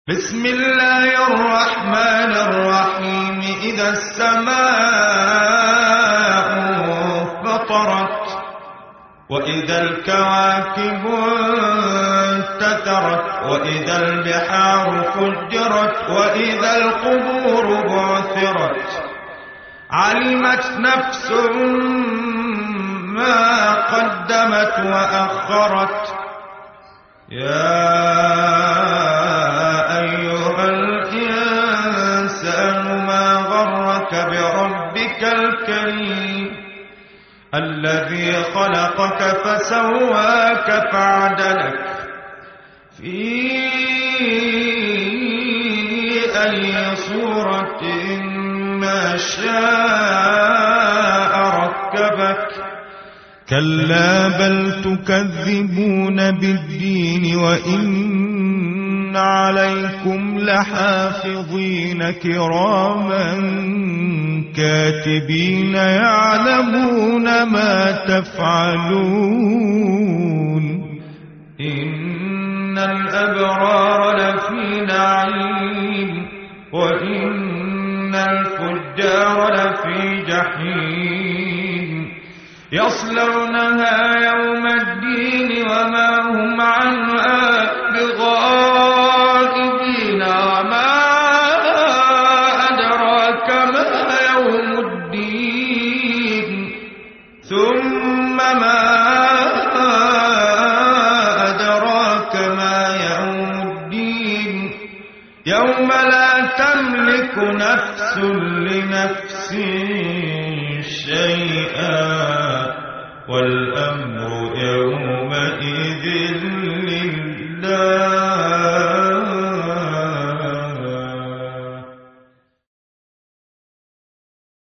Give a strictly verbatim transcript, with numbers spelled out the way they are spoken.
بسم الله الرحمن الرحيم. إذا السماء انفطرت وإذا الكواكب انتثرت وإذا البحار فجرت وإذا القبور بعثرت علمت نفس ما قدمت وأخرت. يا أيها الإنسان ما غرك بربك الكريم الذي خلقك فسواك فعدلك في أي صورة ما شاء ركبك. كلا بل تكذبون بالدين وإن عليكم لحافظين كراما كاتبين يعلمون ما تفعلون. إن الأبرار لفي نعيم وإن الفجار لفي جحيم يصلونها يوم الدين وما هم عنها بغائبين. وما أدراك ما يوم الدين ثم ما أدراك ما يوم الدين يوم لا تملك نفس لنفس شيئا والأمر